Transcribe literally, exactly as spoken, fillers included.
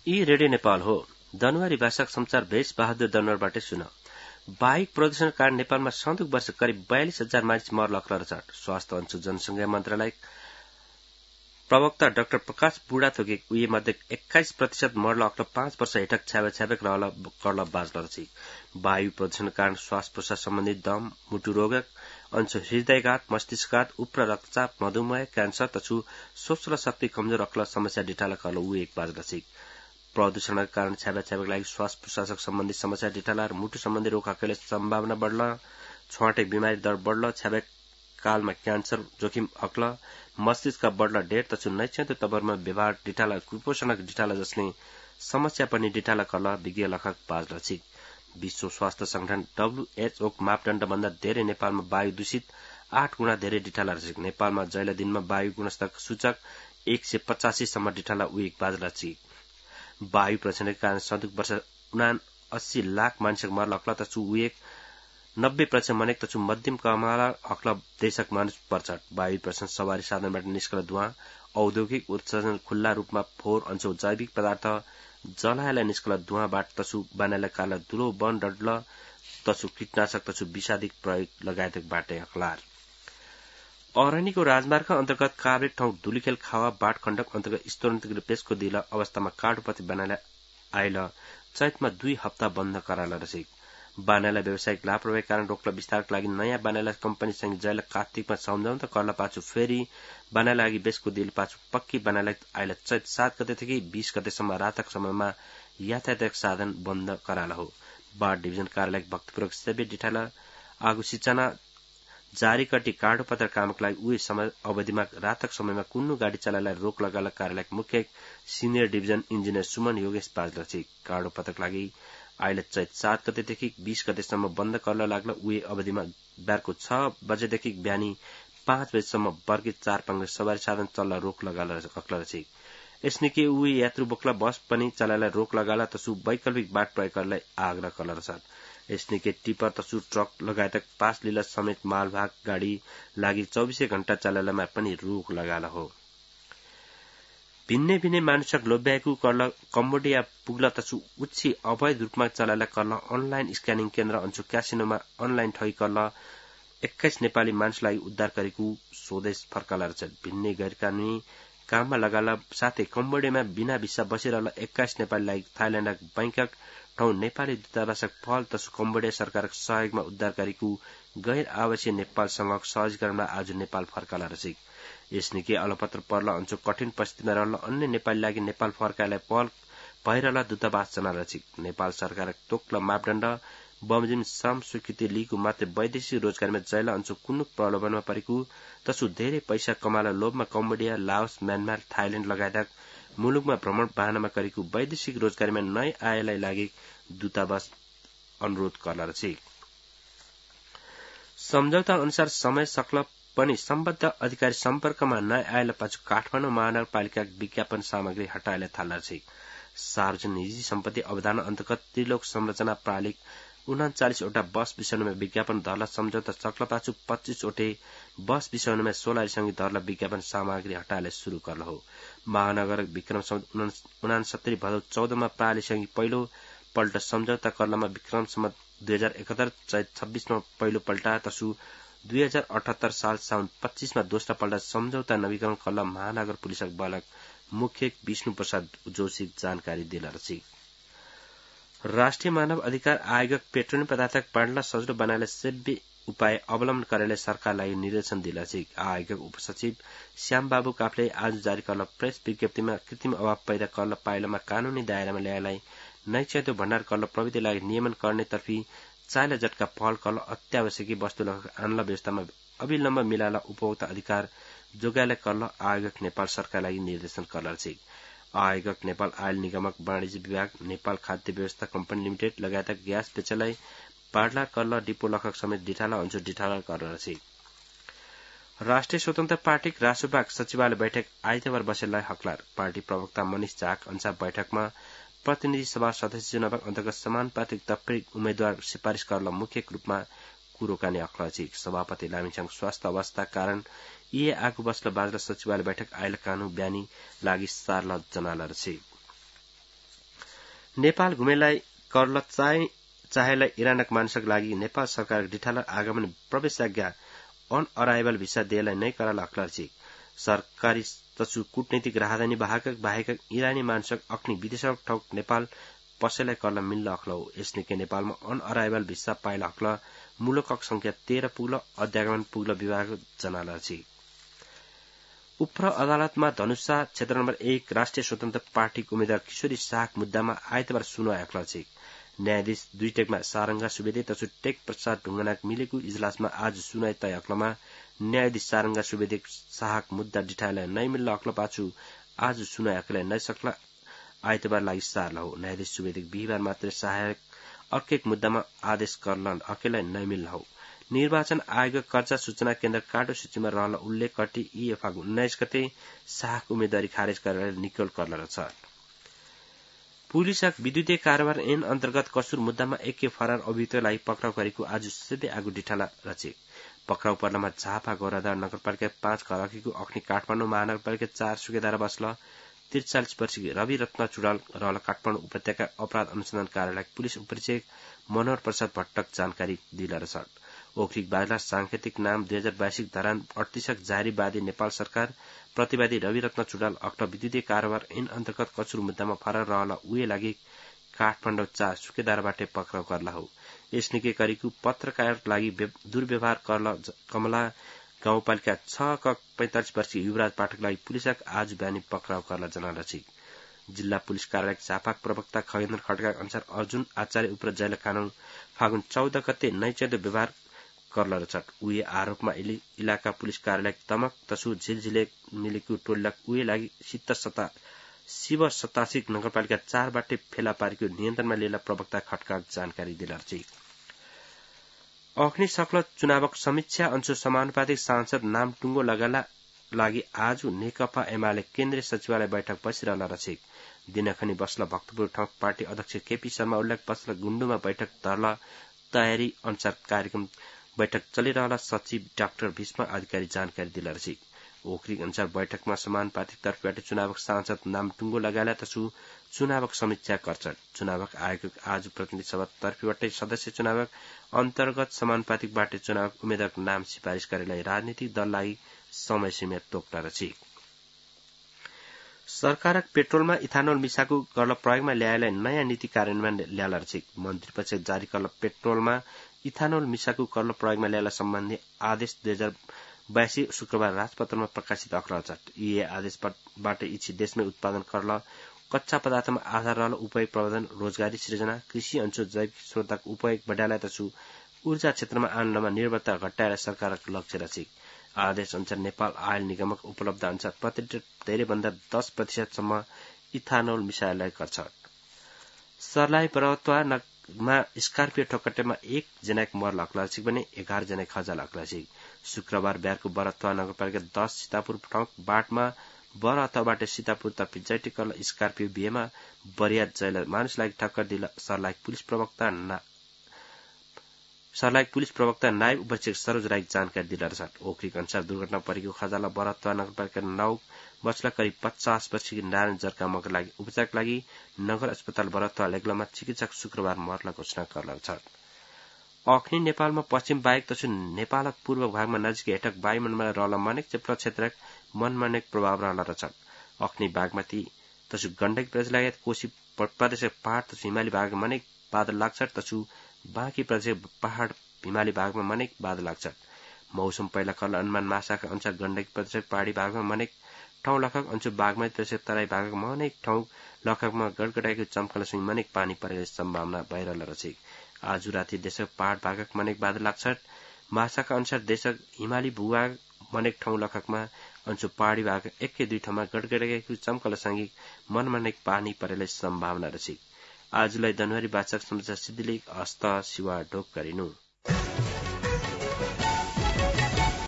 यी रेडियो नेपाल हो। जनवरी भाषाक समाचार भेष बहादुर दनवरबाटै सुन। वायु प्रदूषण कारण नेपालमा सन्दुक वर्ष करिब बयालिस हजार मानिस मर लक्ल र छन्। स्वास्थ्य अंशु जनसंख्या मन्त्रालय प्रवक्ता डाक्टर प्रकाश बुढाथोकी उही मध्ये एक्काइस प्रतिशत मर लक्ल पाँच वर्ष हेठक छ्याबे छ्याबेक रहल कर्ल बाजल रची। वायु प्रदूषण कारण श्वास प्रश्वास सम्बन्धी दम, मुटु रोगक अंशु हृदयघात, मस्तिष्कघात, उप्र रक्तचाप, मधुमेह, क्यान्सर तछु सोच्न शक्ति कमजोर रक्ल समस्या डिठाला कर्ल ऊ एक बाज रची। प्रदूषणका कारण छ्याबे छ्याबेक लागि श्वास प्रश्वासक सम्बन्धी समस्या डिठाला र मुटु सम्बन्धी रोग हकेले सम्भावना बढ़ल, छुवाटे बिमारी दर बढ़ल, छ्याबे कालमा क्यान्सर जोखिम हक्ल, मस्तिष्क बढ़ल ढेर तछु नैच्छन्त तबरमा व्यवहार डिठाला कुपोषणक डिठाला जसले समस्या पनि डिठाला कर्ल विज्ञ लखक बाज रची। विश्व स्वास्थ्य संगठन डब्ल्यूएचओ मापदण्ड भन्दा धेरै नेपालमा वायु दूषित आठ गुणा धेरै डिठाला रची। नेपालमा जैला दिनमा वायु गुणस्तर सूचक एक सय पचासी सम्म डिठाला उइक बाज रची। वायु प्रदूषणका कारण सन्दुक वर्ष उनासी लाख मानिसक मर लक्ल तछु उइक नब्बे प्रतिशत मनेक तछु मध्यम कमाला हक्ल देशक मानिस पर्छ। वायु प्रदूषण सवारी साधनबाट निस्कल धुवा, औद्योगिक उत्सर्जन, खुल्ला रूपमा फोहोर अंशु जैविक पदार्थ जलाएला निस्कल धुवाबाट तछु बनाएला काला धुलो वन डडल तछु कीटनाशक तछु विषादी प्रयोग लगायतक बाटे हकलार। अरण्यको राजमार्ग अन्तर्गत काभ्रे ठाउँ धुलीखेल खावा बाट खण्डक अन्तर्गत स्तोरन्तिक पेशको दिल अवस्थामा काठपति बनाएला आइल चैतमा दुई हप्ता बन्द कराला रसी। बानाला व्यावसायिक लापरवाही कारण रोक्न विस्तारका लागि नयाँ बानाला कम्पनीसँग जैला कार्तिकमा सम्झौता कर्ल पाछु फेरि बानाला लागि बेसको दिल पाछु पक्की बानाला आइल चैत सात गतेदेखि बीस गतेसम्म रातक समयमा यातायात साधन बन्द कराला हो। बाढ़ डिभिजन कार्यालय भक्तपुर सेबे डिठाला आगु सूचना जारी कटी काडो पत्र कामका लागि उही समय अवधिमा रातक समयमा कुन्नु गाडी चलाएलाई रोक लगाला कार्यालय मुख्य senior division engineer Suman Yogesh पाजल छी। काडो पत्रका लागि आइले चैत सात गतेदेखि बीस गतेसम्म बन्द गर्न लाग्ला उही अवधिमा बिहारको छ बजेदेखि बिहानी पाँच बजेसम्म वर्गित चार पाङ्गे सवारी साधन चल्न रोक लगाला अक्ल छी। यसनिके उही यात्रु बोक्ला बस पनि चलाएलाई रोक लगाला तसु वैकल्पिक बाट प्रयोग गर्नलाई आग्रह कर्ल छ। यसनिके टिपर तसु ट्रक लगायत पास लिला समेत मालभाग गाडी लागि चौबीसै घण्टा चलाएलामा पनि रोक लगाला हो। भिन्ने भिन्ने मानुषक लोभ्याएको कर्ल कम्बोडिया पुग्ला तसु उच्ची अवैध रूपमा चलाएला कर्ल अनलाइन स्क्यानिङ केन्द्र अंशु क्यासिनोमा अनलाइन ठगी कर्ल एक्काइस नेपाली मानिसलाई उद्धार गरेको स्वदेश फर्कला छ। भिन्ने गैरकानूनी काममा लगाला साथै कम्बोडियामा बिना भिसा बसिरहला एक्काइस नेपालीलाई थाइल्याण्ड बैंकक ठाउँ नेपाली दूतावासक फल तसु कम्बोडिया सरकारक सहयोगमा उद्धार गरेको गैर आवासीय नेपालसँग सहजीकरणमा आज नेपाल फर्कला रसी। यसनिके अलपत्र पर्ल अंशु कठिन परिस्थितिमा रहल अन्य नेपाली लागि नेपाल फर्काएलाई पहल भइरहला दूतावास जना रची। नेपाल सरकारक तोक्ल मापदण्ड बमोजिम श्रम स्वीकृति लिएको मात्र वैदेशिक रोजगारीमा जैला अंशु कुन्नु प्रलोभनमा परेको तसु धेरै पैसा कमाला लोभमा कम्बोडिया, लाओस, म्यानमार, थाइल्याण्ड लगायत मुलुकमा भ्रमण बहानामा गरेको वैदेशिक रोजगारीमा नयाँ आयलाई लागि दूतावास अनुरोध गर्ला रची। सम्झौता अनुसार समय सक्ल पनि सम्बद्ध अधिकारी सम्पर्कमा नयाँ आयल पाछु काठमाडौँ महानगरपालिका विज्ञापन सामग्री हटाएला थाल्ला रची। सार्वजनिक निजी सम्पत्ति अवधान अन्तर्गत त्रिलोक संरचना प्रालिक उनाचालीस वटा बस विषयमा विज्ञापन धरला सम्झौता सक्ल पाछु पच्चीस वटे बस विषयमा सोलारीसँगै धरला विज्ञापन सामग्री हटाएला शुरू गर्ल हो। महानगर विक्रम उनासत्तरी भदौ चौधमा प्रालीसँगै पहिलो पल्ट सम्झौता कर्लामा विक्रम सम्म दुई हजार एकहत्तर चैत छब्बीसमा पहिलो पल्टा तसु दुई हजार अठहत्तर साल साउन पच्चीसमा दोस्रो पल्ट सम्झौता नवीकरण कर्ला महानगर पुलिसक बलक मुख्य विष्णु प्रसाद जोशी जानकारी दिला रची। राष्ट्रिय मानव अधिकार आयोग पेट्रोलियम पदार्थक बाँड्न सजिलो बनाएला सेव्य उपाय अवलम्बन करेले सरकारलाई निर्देशन दिला छी। आयोगक उपसचिव श्याम बाबु काफले आज जारी कर्ल प्रेस विज्ञप्तिमा कृत्रिम अभाव पैदा कर्ल पाइलामा कानूनी दायरामा ल्याएलाई नैचैतो भण्डार कर्ल प्रविधिलाई नियमन गर्ने तर्फी चाइला जटका पहल कर्ल अत्यावश्यकी वस्तु आनला व्यवस्थामा अविलम्ब मिलाला उपभोक्ता अधिकार जोगाएला कर्ल आयोगक नेपाल सरकारलाई निर्देशन कर्ल छी। आयोगक नेपाल आयल निगमक वाणिज्य विभाग, नेपाल खाद्य व्यवस्था कम्पनी लिमिटेड लगायत ग्यास बेचलाई बाडला कर्ल डिपो लखक समेत डिठाला अंशु डिठाला कर्ल छी। राष्ट्रिय स्वतन्त्र पार्टी रासुपाक सचिवालय बैठक आइतबार बसेलाई हकलार पार्टी प्रवक्ता मनिष झाक अनुसार बैठकमा प्रतिनिधि सभा सदस्य चुनाव अन्तर्गत समानुपातिक तप्रिक उम्मेद्वार सिफारिश गर्न मुख्य रूपमा कुरोकानी हकला छी। सभापति लामिछाङ स्वास्थ्य अवस्था कारण यी आगु बस्ल बाजरा सचिवालय बैठक आयल कानू ब्यानी लागि सार्ल जनाला रहे। नेपाल घुमेलाई कर्ल चाहे चाहेलाई इरानक मानिसक लागि नेपाल सरकार डिठाला आगमन प्रवेशाज्ञा अन अराइभल भिसा दिएलाई नै कराल अक्लर छिक सरकारी तसु कूटनीतिक राहदानी बाहक बाहेक इरानी मानिसक अख्नी विदेशक ठौक नेपाल पसैलाई कर्ल मिल्ल अख्ल हो यसनिके नेपालमा अन अराइभल भिसा पाइल अख्ल मूलक संख्या तेह्र पुग्ल अध्यागमन पुग्ल विभाग जनाल छिक उप्र अदालतमा धनुषा क्षेत्र नम्बर एक राष्ट्रिय स्वतन्त्र पार्टीको उम्मेद्वार किशोरी शाह मुद्दामा आइतबार सुनवाई अख्ल छिक न्यायाधीश दुई टेकमा सारंगा सुवेदी तसु टेक प्रसाद ढुङ्गनाक मिलेको इजलासमा आज सुनवाई तय अख्लमा न्यायाधीश सारंगा सुवेदी शाहक मुद्दा डिठालाई नै मिल्ल अख्ल पाछु आज सुनवाई अख्लै नै सक्ला आइतबार लागि सार्ल हो न्यायाधीश सुवेदी बिहिबार मात्र सहायक अर्केक मुद्दामा आदेश गर्न अकेलाई नै मिल्ल हो निर्वाचन आयोग कर्जा सूचना केन्द्र काटो सूचीमा रहल उल्लेख कटी यी फागुन उन्नाइस गते शाहको उम्मेदवारी खारेज गरेर निकोल कर्ल छ पुलिसक विद्युतीय कारोबार ऐन अन्तर्गत कसुर मुद्दामा एके फरार अभियुक्तलाई पक्राउ गरेको आज सिधै आगो डिठाला रचे पक्राउ पर्लामा झापा गौराधार नगरपालिका पाँच घरकीको अख्नी काठमाडौँ महानगरपालिका चार सुकेदार बस्ल त्रिचालिस वर्षीय रवि रत्न चुडाल रहल काठमाडौँ उपत्यका अपराध अनुसन्धान कार्यालय पुलिस उपरीक्षक मनोहर प्रसाद भट्टक जानकारी दिला छ ओखरिक बाजला सांकेतिक नाम दुई हजार बाइसिक धरान अडतिसक जारीवादी नेपाल सरकार प्रतिवादी रवि रत्न चुडाल अक्ट विद्युतीय कारोबार ऐन अन्तर्गत कचुर मुद्दामा फरार रहल उए लागि काठमाडौँ चार सुकेदारबाट पक्राउ गर्ला हो यसनिके करिको पत्रकार लागि दुर्व्यवहार कर्ल कमला गाउँपालिका छ क पैंतालिस वर्षीय युवराज पाठकलाई पुलिसक आज बिहानी पक्राउ गर्ला जनाल छ जिल्ला पुलिस कार्यालय झापाक प्रवक्ता खगेन्द्र खड्का अनुसार अर्जुन आचार्य उप्र जैल कानून फागुन चौध गते नैचैदो व्यवहार कर्ल छट उए आरोपमा इलाका पुलिस कार्यालय तमक तसु झिलझिले मिलेको टोलक उए लागि सित्त सता शिव सतासिक नगरपालिका चारबाट फेला पारेको नियन्त्रणमा लिएर प्रवक्ता खड्का जानकारी दिलार छ अख्नी सक्ल चुनावक समीक्षा अनुसार समानुपातिक सांसद नाम टुङ्गो लगाला लागि आज नेकपा एमाले केन्द्रीय सचिवालय बैठक बसिरहल रहे दिनखनी बस्ल भक्तपुर ठाउँ पार्टी अध्यक्ष केपी शर्मा उल्लेख बस्ल गुण्डुमा बैठक धर्ल तयारी अनुसार कार्यक्रम बैठक चलिरहला सचिव डाक्टर भीष्म अधिकारी जानकारी दिला छ ओखरी अनुसार बैठकमा समानुपातिक तर्फबाट चुनावक सांसद नाम टुङ्गो लगाएला तसु चुनावक समीक्षा गर्छ चुनावक आयोग आज प्रतिनिधि सभा तर्फबाटै सदस्य चुनावक अन्तर्गत समानुपातिकबाट चुनावक उम्मेद्वारको नाम सिफारिश गरेलाई राजनीतिक दललाई समय सीमा तोक्न छ सरकारक पेट्रोलमा इथानोल मिसाको गर्न प्रयोगमा ल्याएलाई नयाँ नीति कार्यान्वयन ल्याला छ मन्त्री परिषद जारी गर्न पेट्रोलमा इथानोल मिसाको गर्न प्रयोगमा ल्याएला सम्बन्धी आदेश दुई हजार बयासी शुक्रबार राजपत्रमा प्रकाशित अख्ल छ यी आदेशबाट इच्छी देशमै उत्पादन गर्न कच्चा पदार्थमा आधार रहल उपयोग प्रवर्धन रोजगारी सृजना कृषि अंशु जैविक स्रोतको उपयोग बढाएला तसु ऊर्जा क्षेत्रमा आन्दोलनमा निर्भरता घटाएर सरकारको लक्ष्य रहे आदेश अनुसार नेपाल आयल निगमक उपलब्ध अनुसार प्रति लिटर धेरैभन्दा दस प्रतिशतसम्म इथानोल मिसाइलाई गर्छ सर्लाही बरतवामा स्कर्पियो ठोक्कटेमा एक जनाक मर लक्ला छ भने एघार जना खजा लक्ला छ शुक्रबार बिहारको बरतवा नगरपालिका दस सीतापुर ठाउँ बाटमा बरतवाबाट सीतापुर तर्फ जैटिकल स्कर्पियो बिहेमा बरिया जैल मानिसलाई ठक्कर दिला सर्लाही पुलिस प्रवक्ता ना सर्लाही पुलिस प्रवक्ता नायब उपरीक्षक सरोज राई जानकारी दिला छ ओखरीक अनुसार दुर्घटना परेको खजाला बरतवा नगरपालिका नौ बचला करिब पचास वर्षीय नारायण जर्का मगर लागि उपचारका लागि नगर अस्पताल बरतवा लेग्लामा चिकित्सक शुक्रबार मर्ला घोषणा गर्न छ अख्नी नेपालमा पश्चिम बाहेक तसु नेपालक पूर्व भागमा नजिकै हेटक वायुमण्डलमा रहल मनेक चेप्ल क्षेत्रक मनमनेक प्रभाव रहल छ अख्नी बागमती तसु गण्डकी प्रदेश लगायत कोशी प्रदेशक पहाड़ तसु हिमाली भागमा मनेक बादल लाग्छ तसु बाँकी प्रदेश पहाड़ हिमाली भागमा मनेक बादल लाग्छ मौसम पहिला कर्ल अनुमान मासाका अनुसार गण्डकी प्रदेशक पहाड़ी भागमा मनेक ठाउँ लखक अंशु बागमती प्रदेशक तराई भागमा मनेक ठाउँ लखकमा गडगडाएको चम्कलसँग मनेक पानी परेको सम्भावना भइरहल रहे आज राति देशक पहाड़ भागक मनेक बादल लाग्छ मासाका अनुसार देशक हिमाली भूभाग मनेक ठाउँ लखकमा अंशु पहाड़ी भाग एकै दुई ठाउँमा गडगडाएको चम्कलसँग मनमनेक पानी परेले सम्भावना रहे आजलाई जनवरी वाचक समाचार सिद्धिलेख हस्त शिवा ढोक गरिनु